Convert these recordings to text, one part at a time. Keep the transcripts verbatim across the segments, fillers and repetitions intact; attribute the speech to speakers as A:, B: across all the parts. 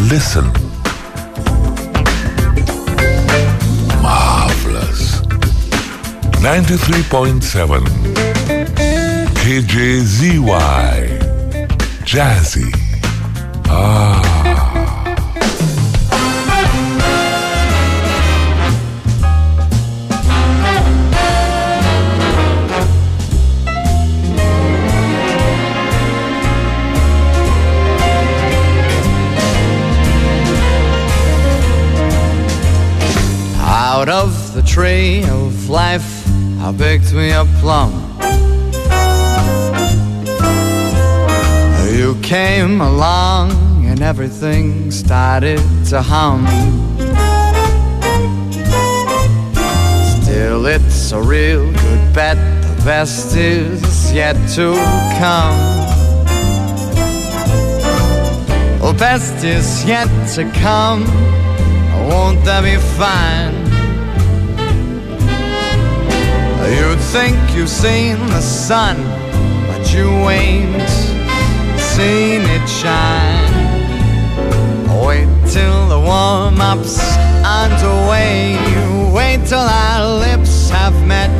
A: listen. Marvelous. ninety-three point seven K J Z Y. Jazzy. Ah.
B: Out of the tree of life, I picked me a plum. You came along and everything started to hum. Still it's a real good bet, the best is yet to come. The best is yet to come, won't that be fine? You'd think you've seen the sun, but you ain't seen it shine. Wait till the warm-up's underway. Wait till our lips have met.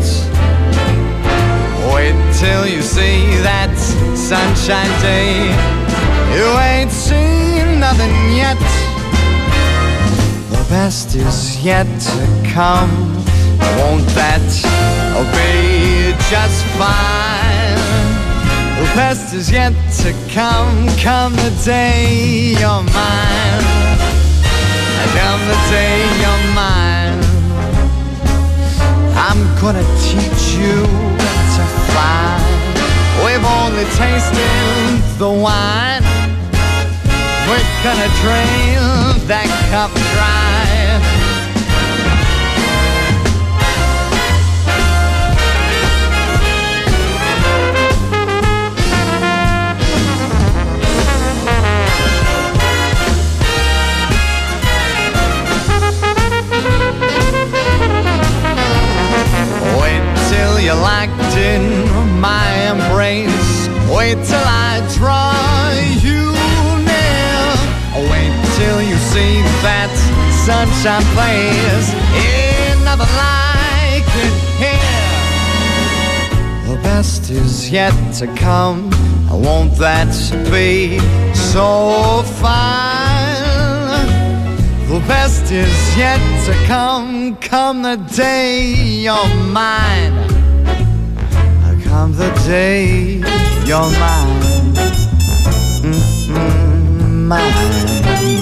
B: Wait till you see that sunshine day. You ain't seen nothing yet. The best is yet to come. Won't that be just fine? The best is yet to come. Come the day you're mine. Come the day you're mine. I'm gonna teach you to fly. We've only tasted the wine. We're gonna drain that cup dry. You're locked in my embrace. Wait till I draw you near. Wait till you see that sunshine place. Ain't nothing like it here. The best is yet to come. Won't that be so fine? The best is yet to come. Come the day you're mine. Come the day you're mine, mm-hmm, mine.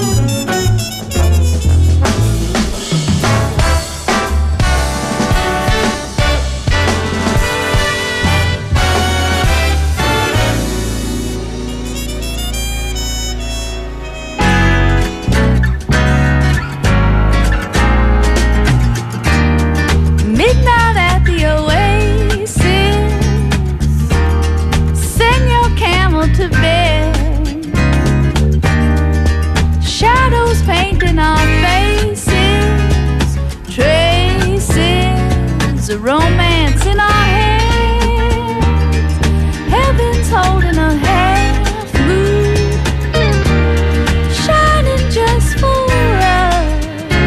C: Midnight at the Oasis, to bed, shadows painting our faces, traces of romance in our hands. Heaven's holding a half moon, shining just for us.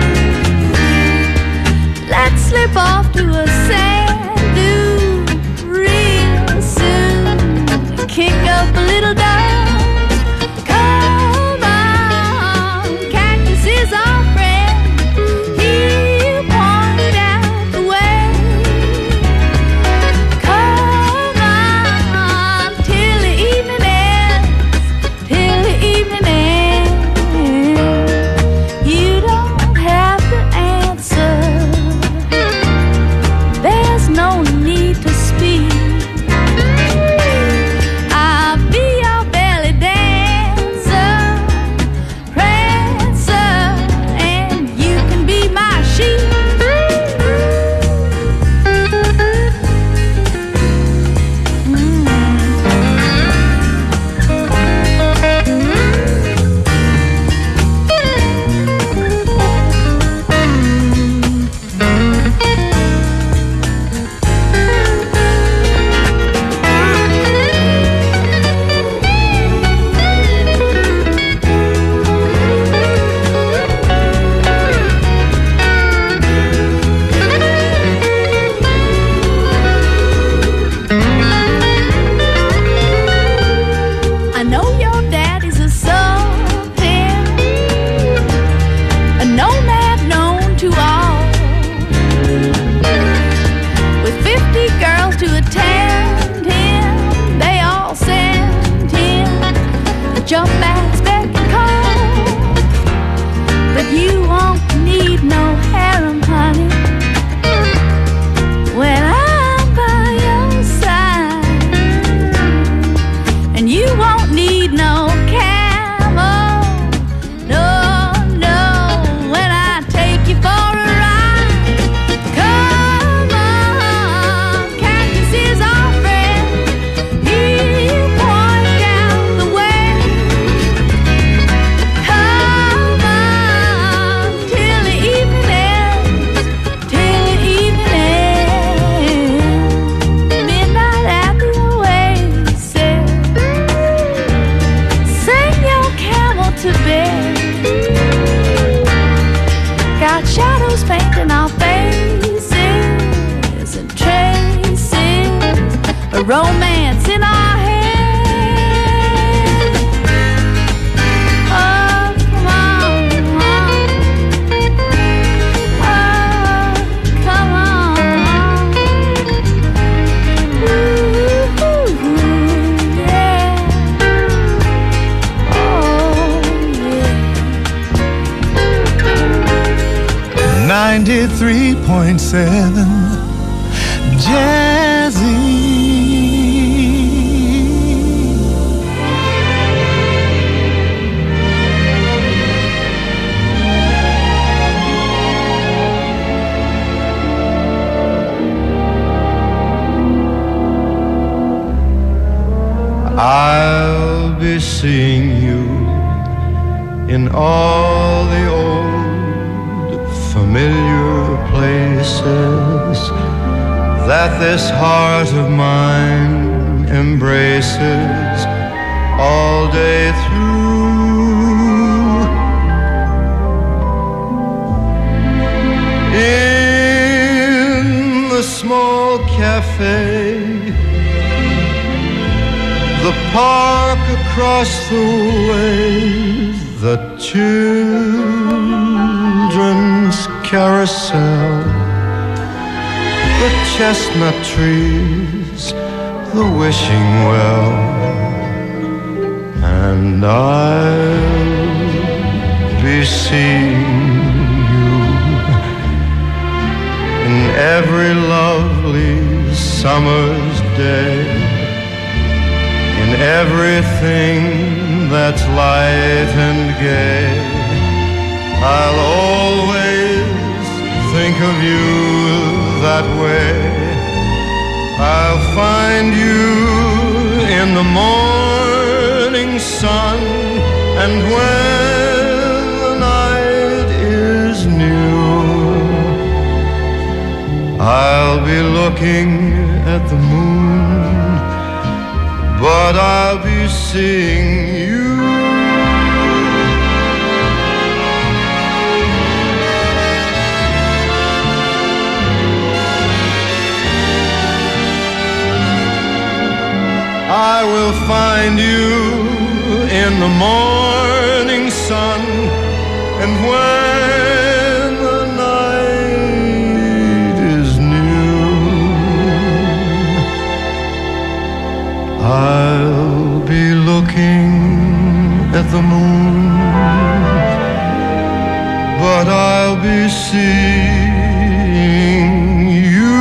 C: Let's slip off to a sand dune real soon. Kick up a little dust. Come on, cactus is our friend. He'll point out the way. jump bags back and call. But you won't need no harem, honey, when I'm by your side. And you won't need no camel, no, no, when I take you for a ride. Come on, Cactus is our friend. He'll point out the way. Come on, till the evening ends, till the evening ends. Midnight at the oasis, sing your camel to bed. Got shadows painting our faces and traces of romance in our head. Oh, come on, oh, come on. Ooh, yeah. Oh, yeah.
B: ninety-three point seven Jazzy. I'll be seeing you in all the old familiar places that this heart of mine embraces all day through. In the small cafe, the park across the way, the children's carousel, the chestnut trees, the wishing well, and I'll be seeing you in every lovely summer's day, in everything that's light and gay. I'll always think of you that way. I'll find you in the morning sun, and when the night is new, I'll be looking at the moon, but I'll be seeing you. I will find you in the morning sun, and when the night is new, I'll be looking at the moon, but I'll be seeing you.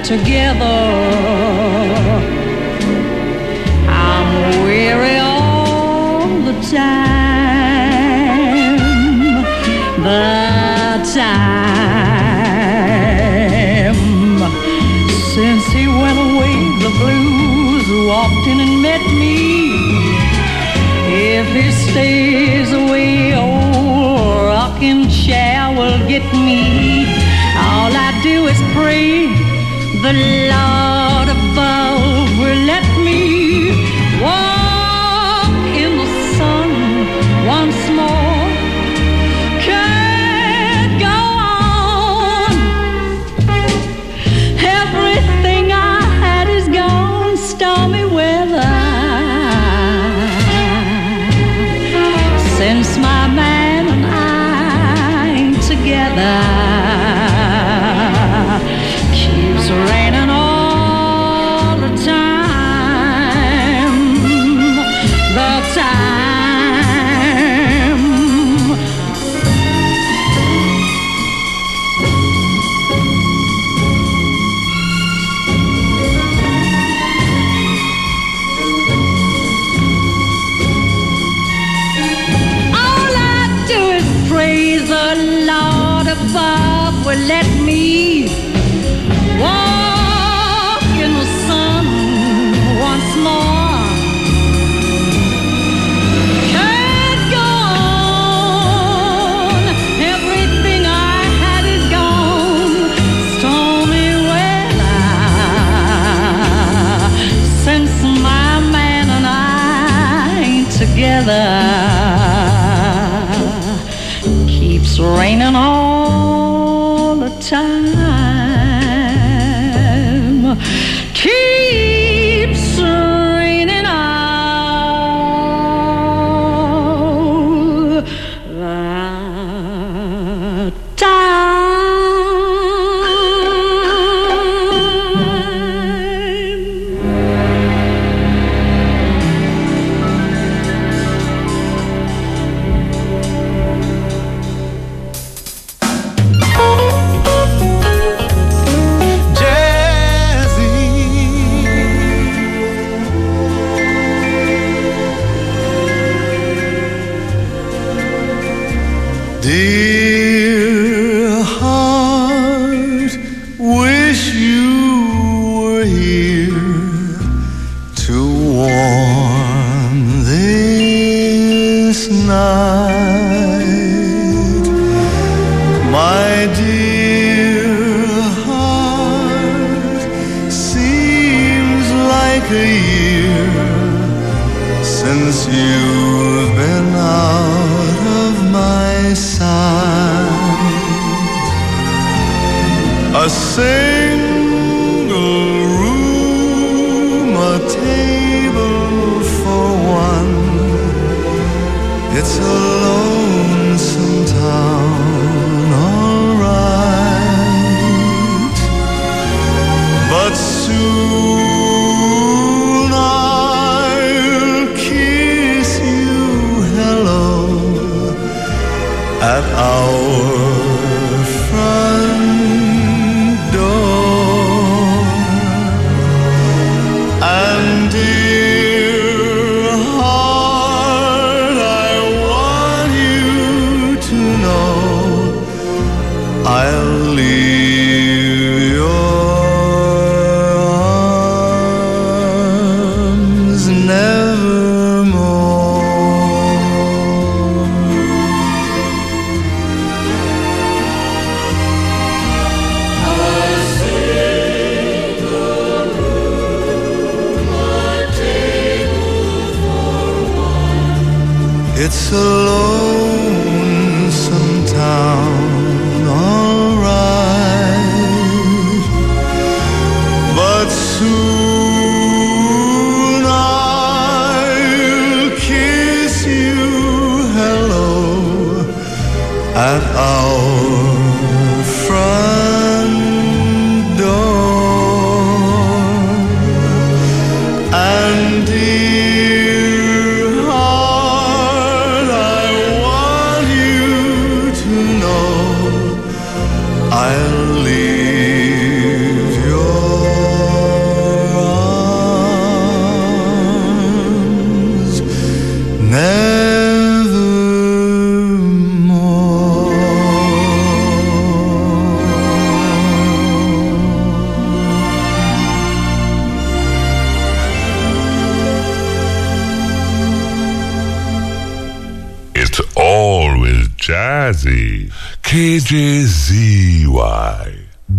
D: together. I'm weary all the time, the time since he went away. The blues walked in and met me. If he stays away, oh, rocking chair will get me. All I do is pray the Lord above will let me walk in the sun once more. Can't go on. Everything I had is gone. Stormy weather. Since my man and I ain't together, keeps raining all the time, the time. All I do is praise the Lord above will let me walk in the sun once more. Can't go on. Everything I had is gone. Stormy weather. Since my man and I ain't together, keeps raining all the time, keeps raining all the time.
B: Dear heart, wish you were here to warm this night. My dear heart, seems like a year since you've been out of my sight. A single room, a table for one. It's a lonesome town, all right. But soon I'll kiss you hello at our front door. And dear heart, I want you to know I'll leave your arms nevermore. It's a lonesome town, all right. But soon I'll kiss you hello at our front door. And dear heart, I want you to know I'll leave your
A: Jazzy. K J Z Y.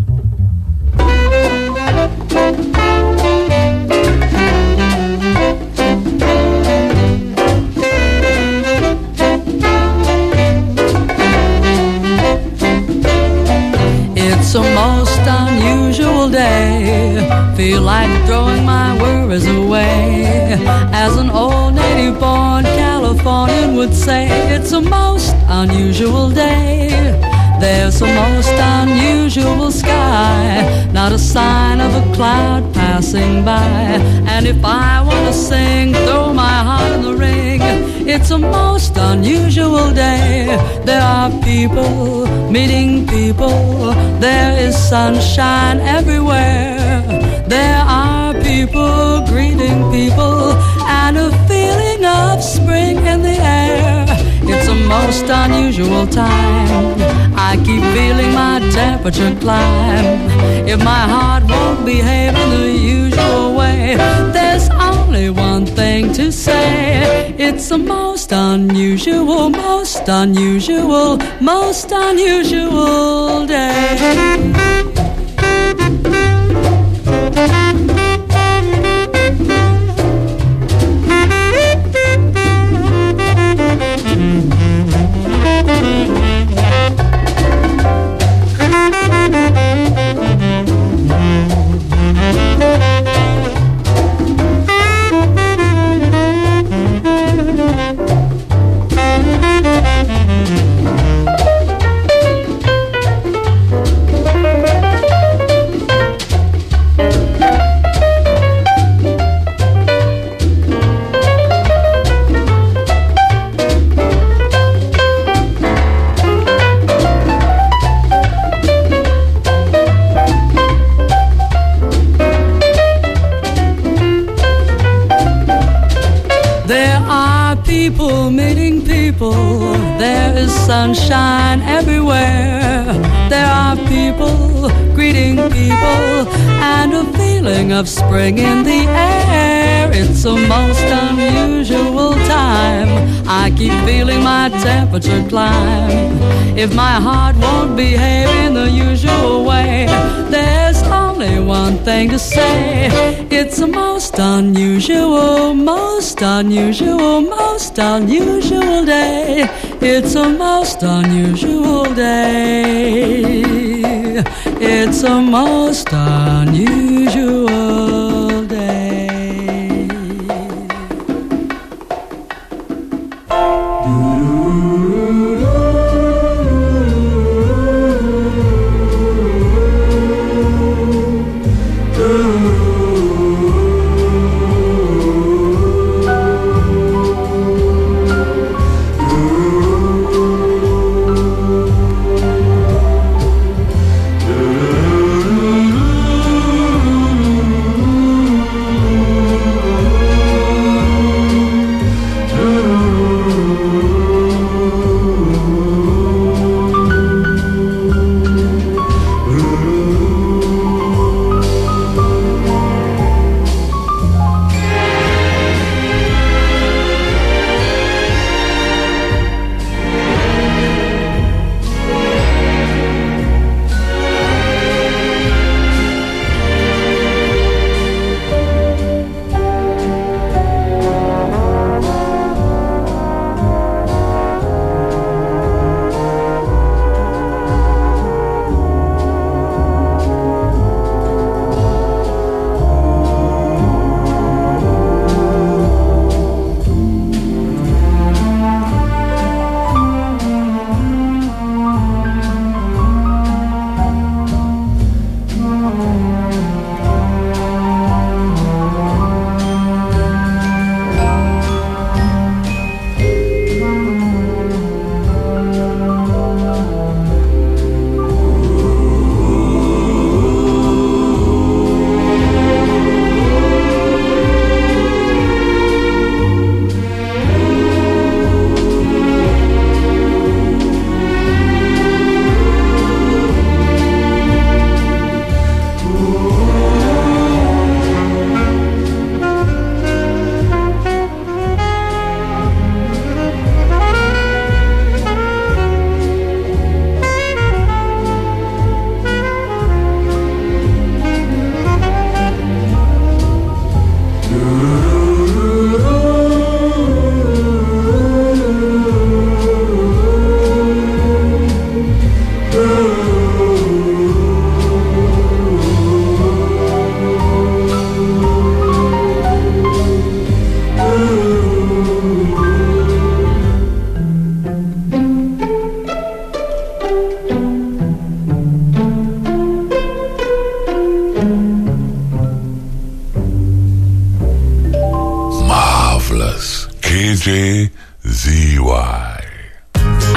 D: It's a most unusual day. Feel like throwing my worries away. As an old native-born Californian would say, it's a most unusual day. There's a most unusual sky, not a sign of a cloud passing by. And if I want to sing, throw my heart in the ring. It's a most unusual day. There are people meeting people. There is sunshine everywhere. There are people greeting people, and a feeling of spring in the air. It's a most unusual time. I keep feeling my temperature climb. If my heart won't behave in the usual way, there's only one thing to say. It's a most unusual, most unusual, most unusual day. People meeting people, there is sunshine everywhere. There are people greeting people, and a feeling of spring in the air. It's a most unusual time. I keep feeling my temperature climb. If my heart won't behave in the usual way, there's only one thing to say. It's a most unusual, most unusual, most unusual day. It's a most unusual day. It's a most unusual day.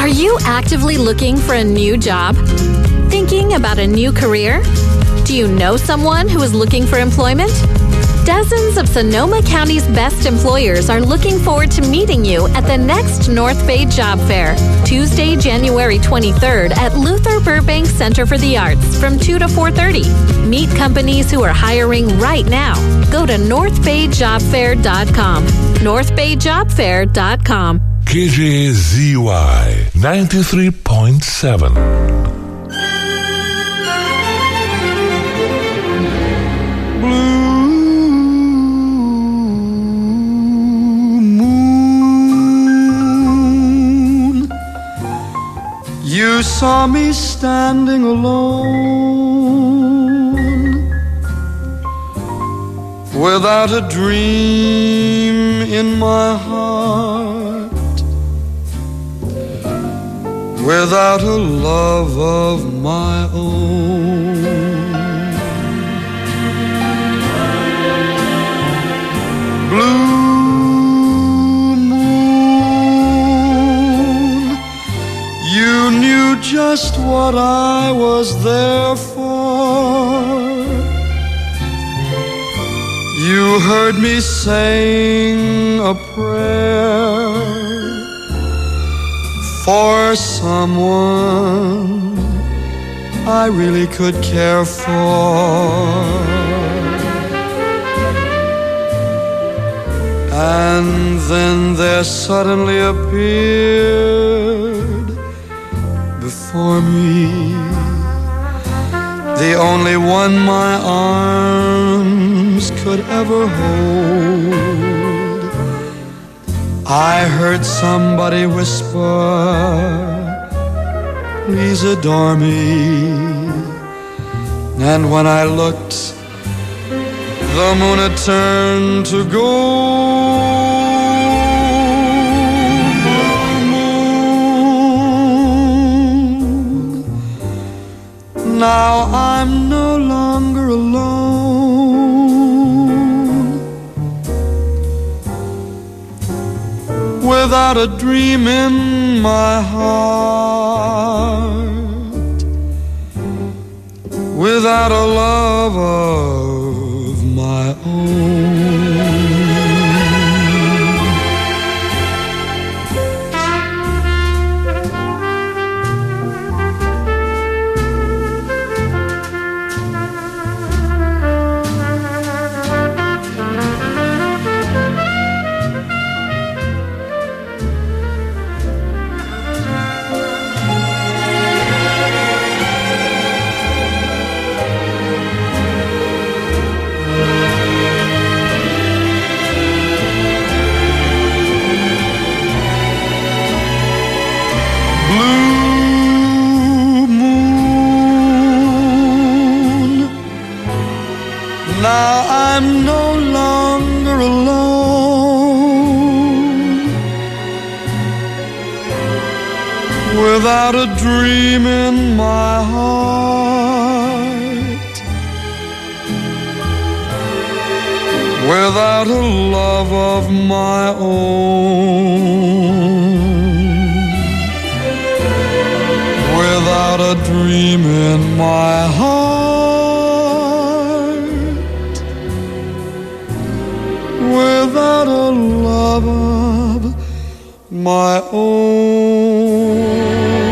E: Are you actively looking for a new job? Thinking about a new career? Do you know someone who is looking for employment? Dozens of Sonoma County's best employers are looking forward to meeting you at the next North Bay Job Fair, Tuesday, January twenty-third at Luther Burbank Center for the Arts from two to four thirty. Meet companies who are hiring right now. Go to north bay job fair dot com. north bay job fair dot com.
A: K J Z Y ninety-three point seven.
B: You saw me standing alone, without a dream in my heart, without a love of my own. Blue You knew just what I was there for. You heard me sing a prayer for someone I really could care for. And then there suddenly appeared before me the only one my arms could ever hold. I heard somebody whisper, please adore me. And when I looked, the moon had turned to gold. Now I'm no longer alone, without a dream in my heart, without a love of my own. Now I'm no longer alone, without a dream in my heart, without a love of my own, without a dream in my heart, without a love of my own.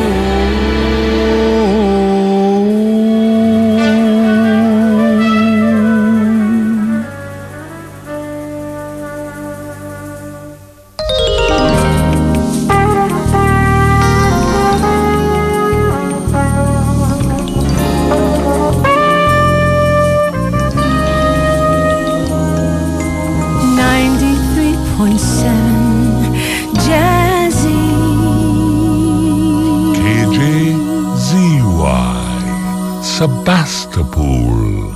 A: Sebastopol.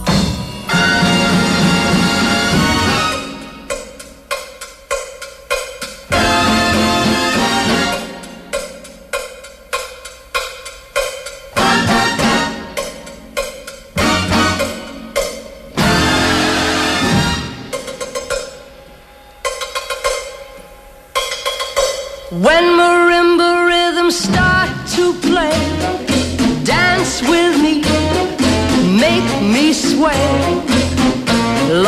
F: When marimba rhythm starts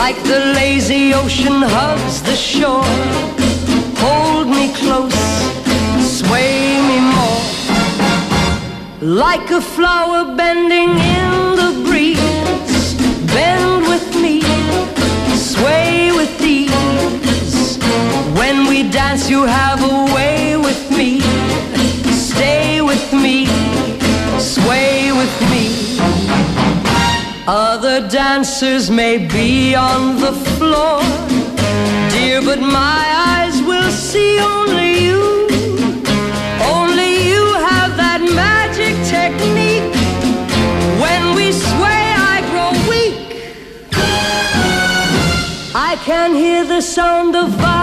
F: like the lazy ocean hugs the shore. Hold me close, sway me more, like a flower bending in the breeze. Bend with me, sway with ease. When we dance you have a way with me. Stay with me, sway with me. Other dancers may be on the floor, dear, but my eyes will see only you. Only you have that magic technique. When we sway, I grow weak. I can hear the sound of violence